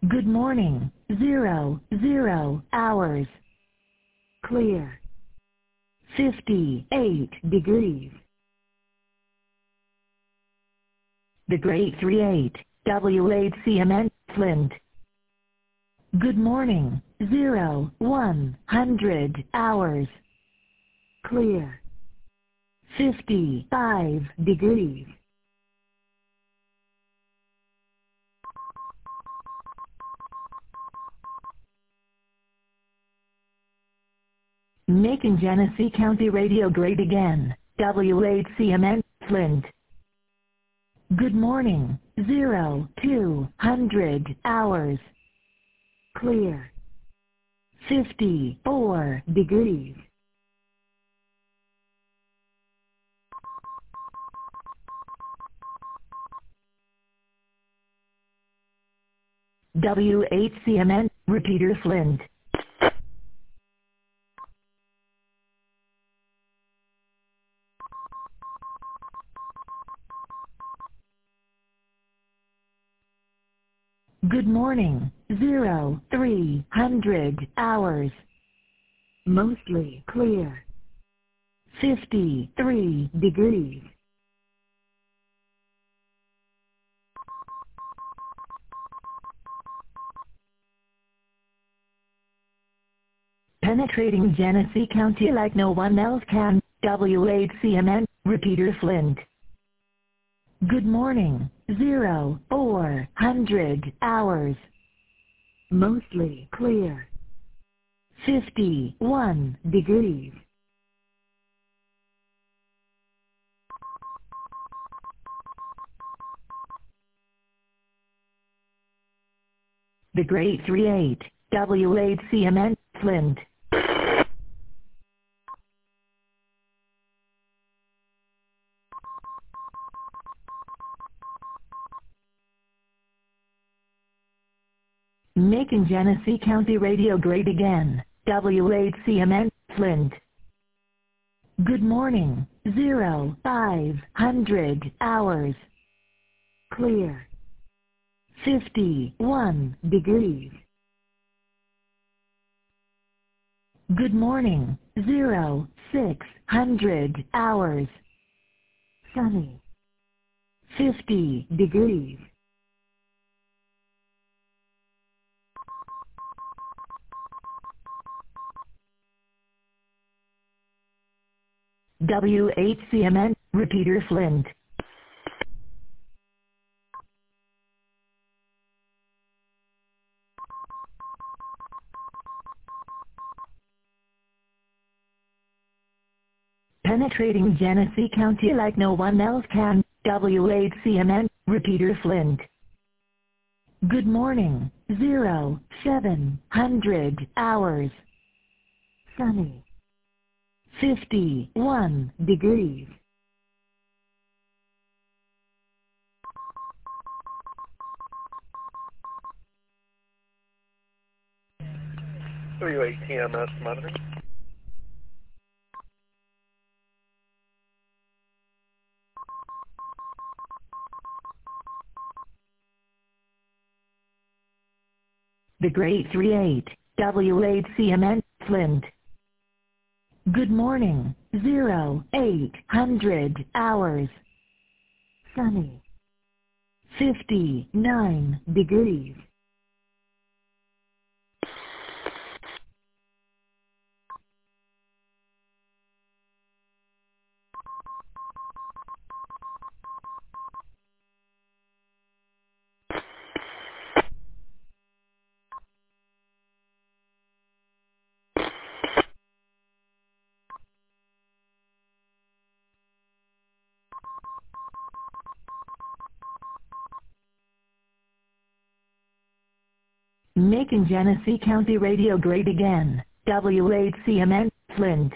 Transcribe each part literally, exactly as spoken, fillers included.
Good morning. Zero, zero hours. Clear. fifty-eight degrees. The Great three eight, W eight C M N, Flint. Good morning. Zero, one hundred hours. Clear. fifty-five degrees. Making Genesee County Radio great again. W eight C M N, Flint. Good morning. Zero, two hundred hours. Clear. fifty-four degrees. W eight C M N, repeater Flint. Good morning. Zero, three hundred hours. Mostly clear. fifty-three degrees. Penetrating Genesee County like no one else can. W eight C M N, repeater Flint. Good morning. Zero, four hundred hours. Mostly clear. fifty-one degrees. The Great three eight, W eight C M N, Flint. Making Genesee County Radio great again. W eight C M N, Flint. Good morning. Zero, five hundred hours. Clear. fifty-one degrees. Good morning. Zero, six hundred hours. Sunny. fifty degrees. W eight C M N, repeater Flint. Penetrating Genesee County like no one else can. W eight C M N, repeater Flint. Good morning. Zero, seven hundred hours. Sunny. fifty-one degrees. W eight T M S monitoring. The Great three eight, W eight C M N, Flint. Good morning. Zero, eight hundred hours. Sunny. fifty-nine degrees. Making Genesee County Radio great again. W eight C M N, Flint.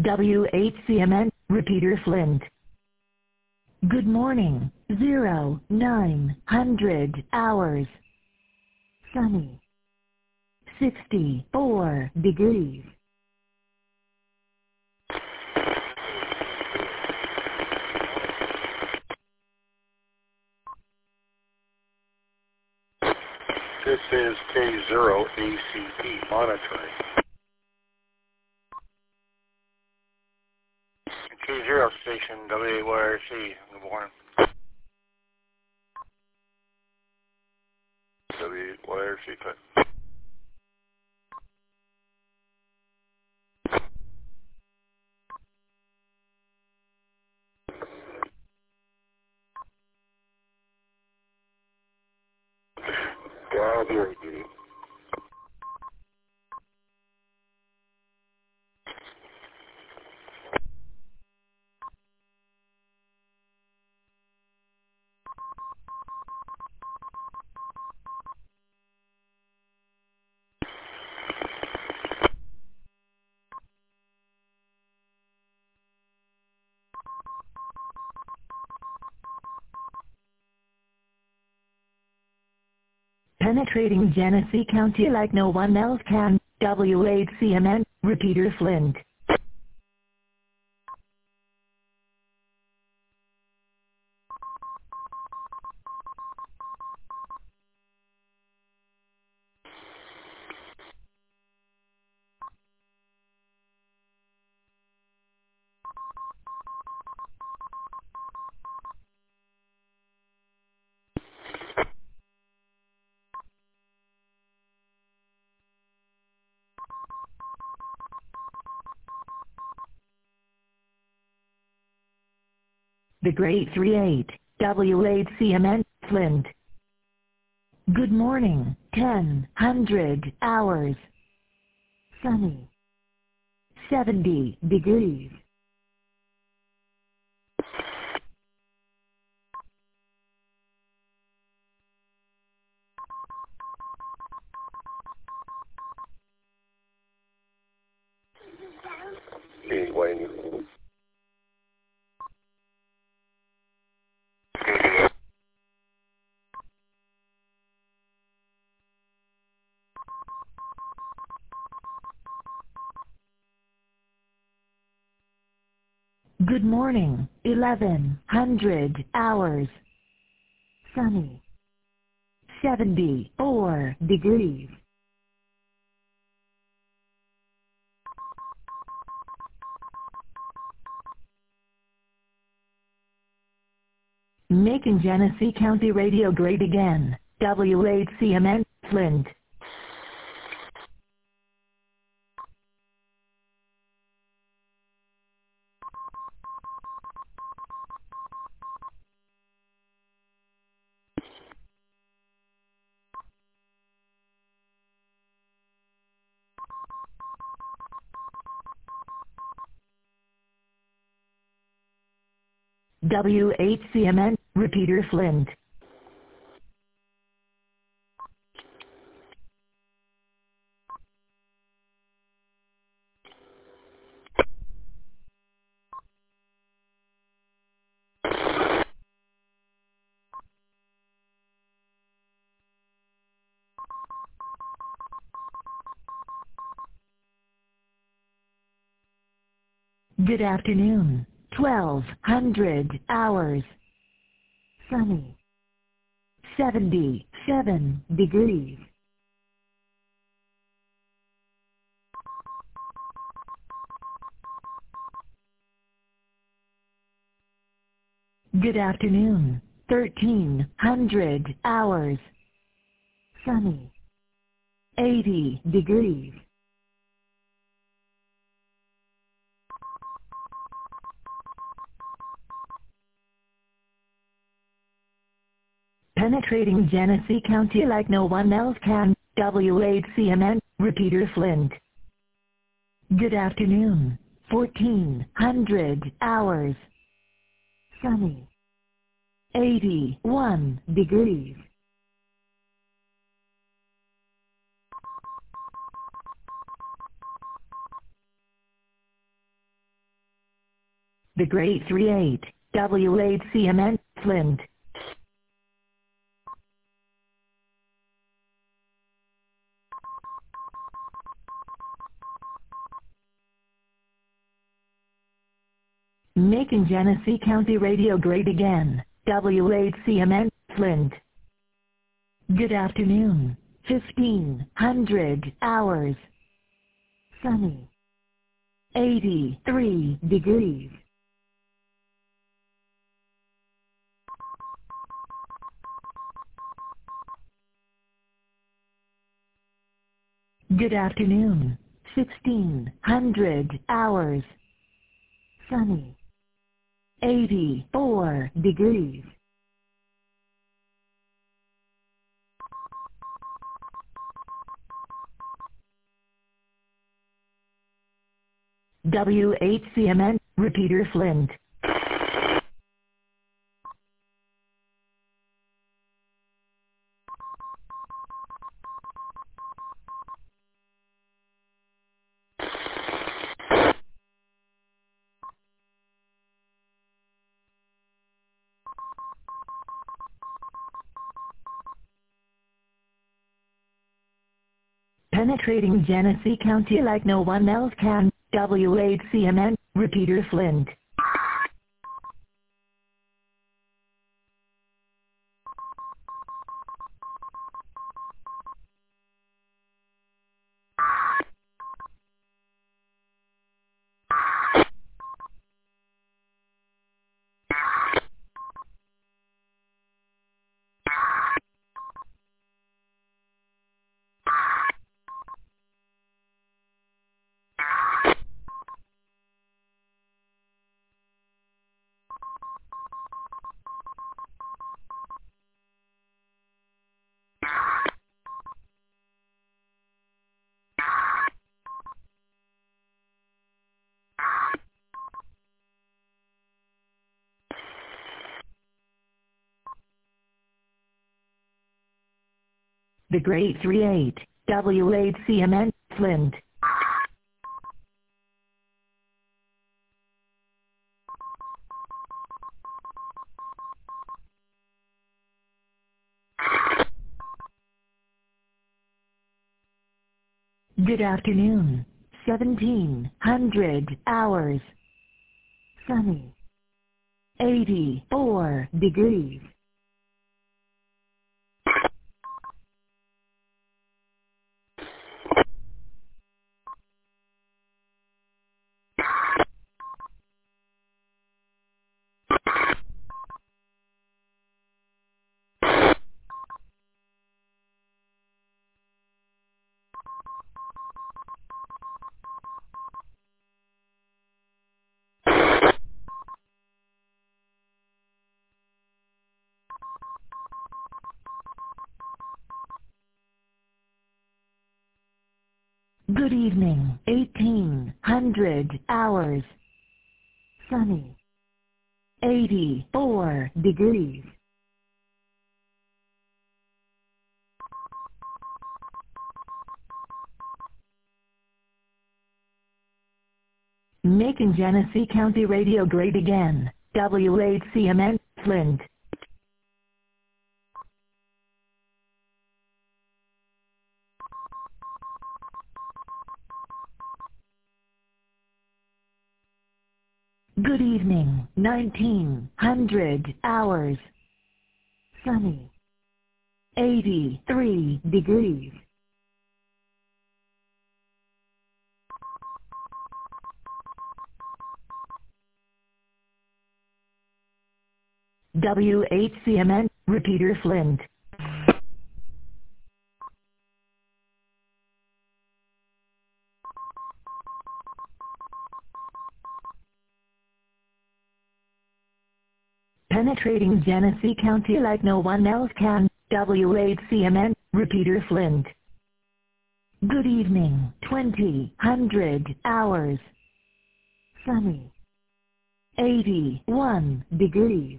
W H C M N, repeater Flint. Good morning, zero, nine hundred hours. Sunny. sixty-four degrees. This is K zero A C E monitoring. K zero station W A Y R C, good morning. W A Y R C, cut. I'll be right with you. Penetrating Genesee County like no one else can, W H C M N, repeater Flint. The Great three eight, W H C M N, Flint. Good morning, ten hundred hours. Sunny. seventy degrees. Hey, Wayne. Good morning, eleven hundred hours. Sunny. seventy-four degrees. Making Genesee County radio great again, W H C M N, Flint. W H C M N, repeater Flint. Good afternoon, twelve hundred hours. Sunny. seventy-seven degrees. Good afternoon, thirteen hundred hours. Sunny. eighty degrees. Penetrating Genesee County like no one else can, W H C M N, repeater Flint. Good afternoon, fourteen hundred hours. Sunny. eighty-one degrees. The Great three eight, W eight C M N, Flint. Making Genesee County Radio great again, W eight C M N, Flint. Good afternoon, fifteen hundred hours. Sunny. eighty-three degrees. Good afternoon, sixteen hundred hours. Sunny. eighty-four degrees. W eight C M N, repeater Flint. Penetrating Genesee County like no one else can, W eight C M N, repeater Flint. The Great three eight, W eight C M N, Flint. Good afternoon, seventeen hundred hours. Sunny. eighty-four degrees. Good evening, eighteen hundred hours. Sunny. eighty-four degrees. Making Genesee County Radio great again, W eight C M N, Flint. Good evening, nineteen hundred hours. Sunny. eighty-three degrees. W eight C M N, repeater Flint. Penetrating Genesee County like no one else can, W eight C M N, repeater Flint. Good evening, twenty hundred hours. Sunny. eighty-one degrees.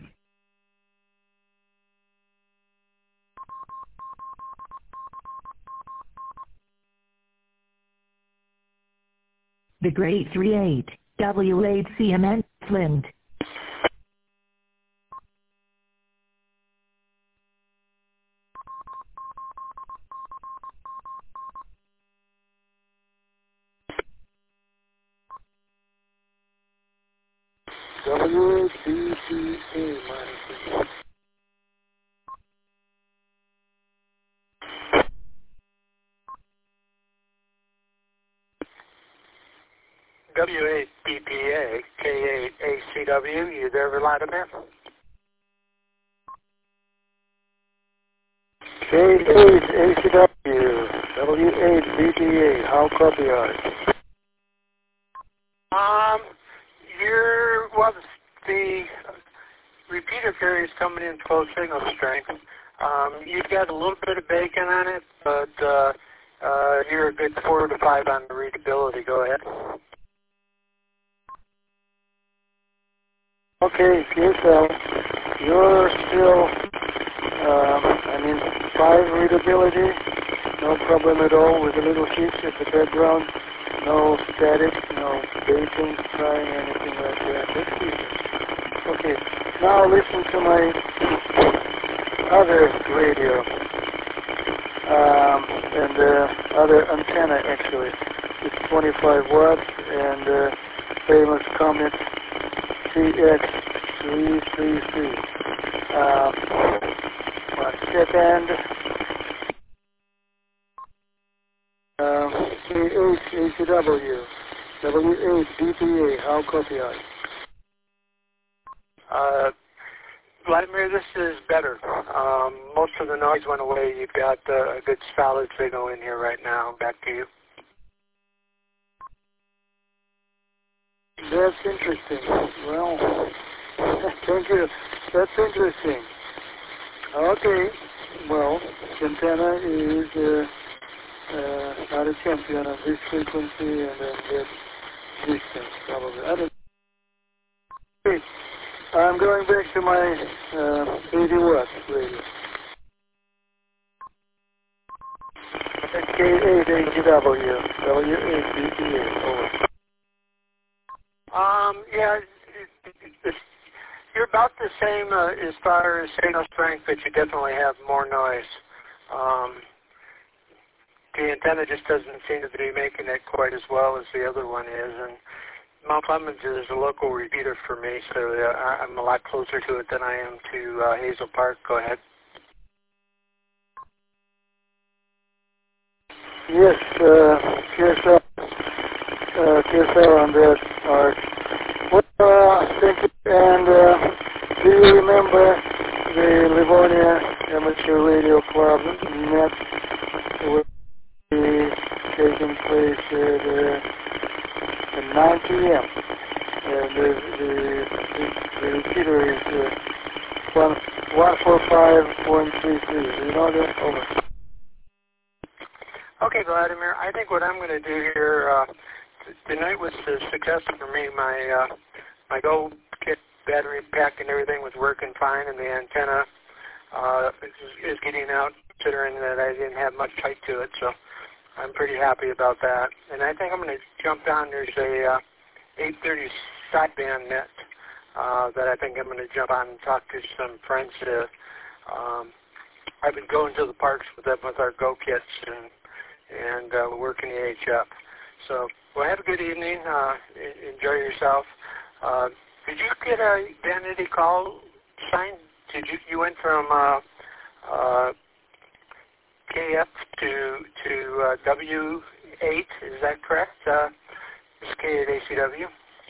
The Great three eight, W eight C M N, Flint. W B T A minus. W eight B P A, K eight A C W, you there, Vladimir? K eight A C W, W eight B P A, how copy are you? Um, you're, well, the repeater carrier is coming in full signal strength. Um, you've got a little bit of bacon on it, but uh, uh, you're a good four to five on the readability. Go ahead. Okay, P S L, you're still, um, I mean, five readability, no problem at all with the little sheets at the background, no static, no bacon, frying, anything like that. That's easy. Okay, now listen to my other radio, um, and uh, other antenna actually. It's twenty-five watts and uh, famous Comet C X three three three. Um, one second. Um, K eight A C W, W eight B P A, how copy are you? Uh, Vladimir, this is better. Um, most of the noise went away. You've got uh, a good solid signal in here right now. Back to you. That's interesting. Well, thank you. That's interesting. Okay. Well, antenna is uh, uh, not a champion of this frequency and then that distance, probably. I don't okay. I'm going back to my uh, eighty watt radio. K eight A G W, W eight B P A, over. Um, yeah, it, it, it, you're about the same uh, as far as signal strength, but you definitely have more noise. Um, the antenna just doesn't seem to be making it quite as well as the other one is, and Mount Clemens is a local repeater for me, so uh, I'm a lot closer to it than I am to uh, Hazel Park. Go ahead. Yes, uh, P S L, uh, P S L on that part. Well, uh, thank you. And uh, do you remember the Livonia Amateur Radio Club net will be taking place at, uh, at nine P M And the, the, the, the repeater is uh, one, one four five point three three. Do you know that? Over. Okay, Vladimir, I think what I'm going to do here, uh, t- tonight was a success for me. My uh, my Go kit battery pack and everything was working fine, and the antenna uh, is, is getting out, considering that I didn't have much height to it, so I'm pretty happy about that. And I think I'm going to jump on. There's a uh, eight thirty sideband net uh, that I think I'm going to jump on and talk to some friends to. Um, I've been going to the parks with them with our Go kits and and uh, working the H F. So, well, have a good evening. Uh, enjoy yourself. Uh, did you get a vanity call sign? Did you? You went from uh, uh, K F to to uh, W eight. Is that correct? Uh, it's K eight A C W.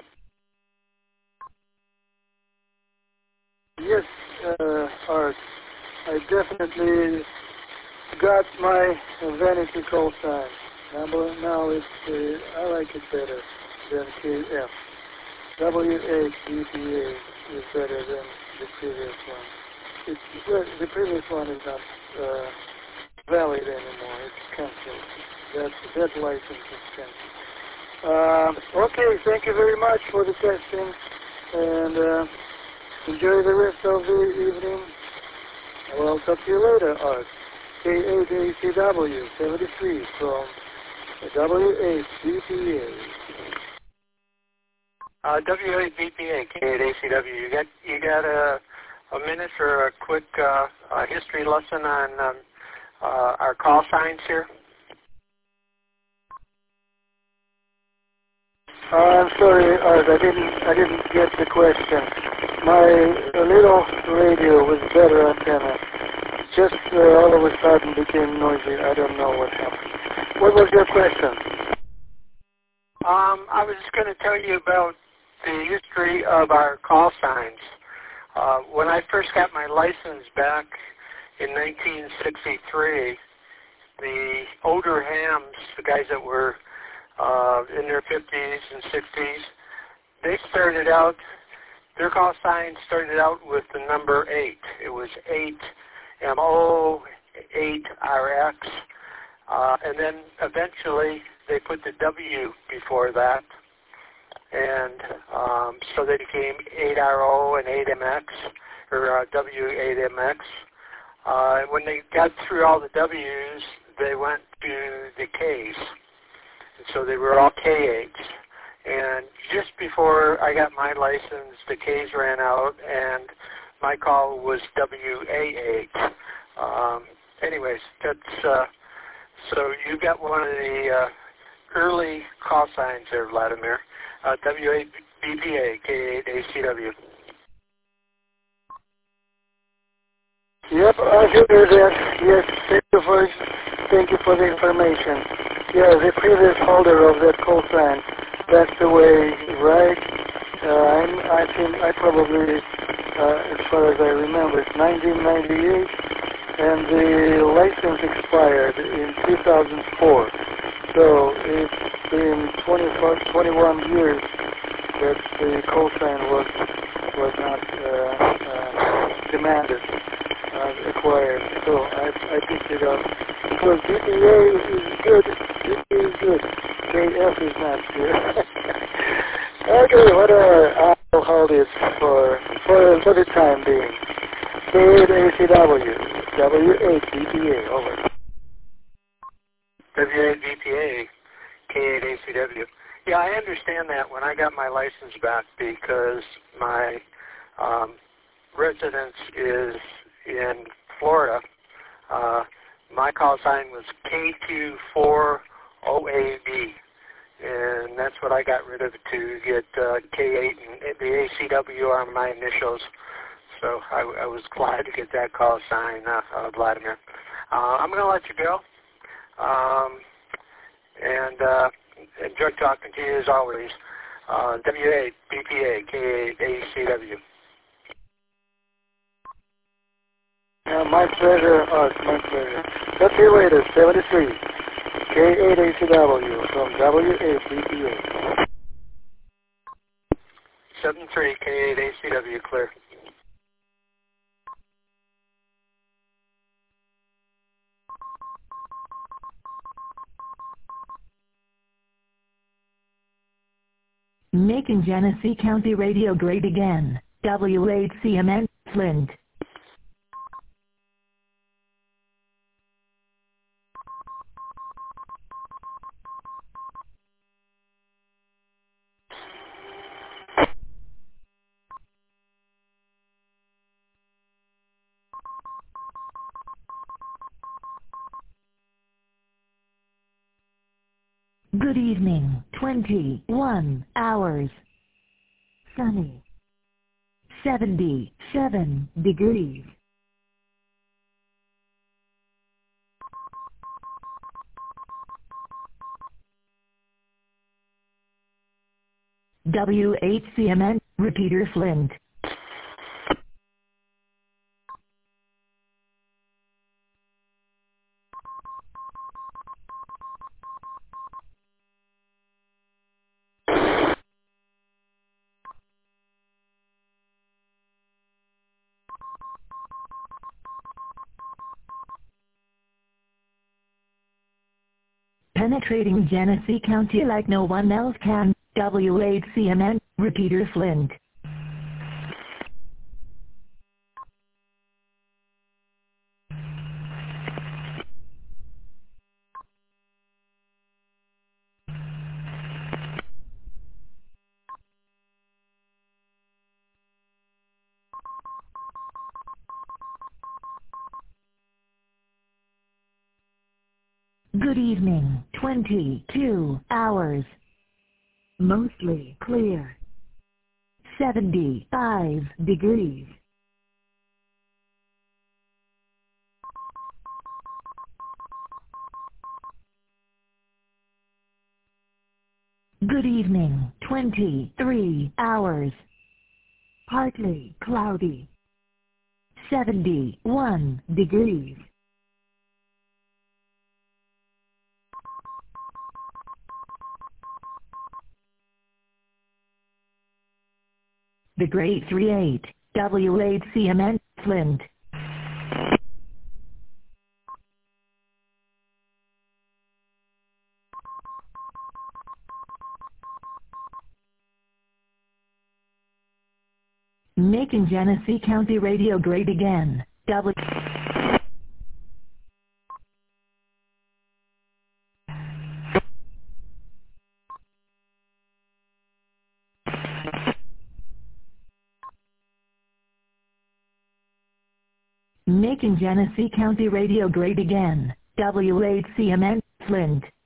Yes, uh, Art. I definitely got my vanity call sign. Now, now it's, uh, I like it better than K F. W eight B P A is better than the previous one. It's, well, the previous one is not uh, valid anymore. It's canceled. That, that license is canceled. Uh, okay, thank you very much for the testing, and uh, enjoy the rest of the evening. Well, I'll talk to you later, Art. K eight A C W seventy-three from W eight B P A. Uh, W eight B P A, K eight A C W. You got you got a, a minute for a quick uh, uh, history lesson on um, uh, our call signs here? Uh, I'm sorry, Art, I didn't, I didn't get the question. My little radio was better antenna. Just uh, all of a sudden became noisy. I don't know what happened. What was your question? Um, I was just going to tell you about the history of our call signs. Uh, when I first got my license back in nineteen sixty-three, the older hams, the guys that were uh, in their fifties and sixties, they started out, their call sign started out with the number eight. It was eight, M O, eight R X, uh, and then eventually they put the W before that, and um, so they became eight R O and eight M X, or uh, W eight M X. Uh, when they got through all the W's, they went to the K's. And so they were all K eights. And just before I got my license, the K's ran out, and my call was W A eight. Um, anyways, that's uh, so you got one of the uh, early call signs there, Vladimir. Uh, W eight B P A, K eight A C W. Yep, I hear that. Yes, thank you for thank you for the information. Yeah, the previous holder of that call sign passed away, right? Uh, I'm, I think I probably, uh, as far as I remember, it's nineteen ninety-eight, and the license expired in two thousand four. So it's been twenty-four, twenty-one years that the call sign was was not uh, uh, demanded. Uh, acquired, so I, I picked it up because B P A is good, B P A is good, K F is not good. Okay, whatever, I'll hold it for, for, for the time being. K eight A C W, W eight B P A, over. W eight B P A, K eight A C W. Yeah, I understand that when I got my license back because my um, residence is in Florida. Uh, my call sign was K two four O A B, and that's what I got rid of to get uh, K eight, and the A C W are my initials. So I, I was glad to get that call sign, uh, uh, Vladimir. Uh, I'm going to let you go, um, and uh, enjoy talking to you as always. Uh, W eight B P A, K eight A C W. Yeah, my pleasure, Art, my pleasure. Let's see later, seventy-three, K eight A C W from W eight B P A. seventy-three, K eight A C W, clear. Making Genesee County radio great again. W eight C M N, Flint. Good evening, twenty-one hours. Sunny. seventy-seven degrees. W eight C M N, repeater Flint. Penetrating Genesee County like no one else can. W eight C M N, repeater Flint. Good evening, twenty-two hours. Mostly clear. seventy-five degrees. Good evening, twenty-three hours. Partly cloudy. seventy-one degrees. The Great thirty-eight, W eight C M N, Flint. Making Genesee County Radio great again, W. Making Genesee County Radio great again, W eight C M N, Flint.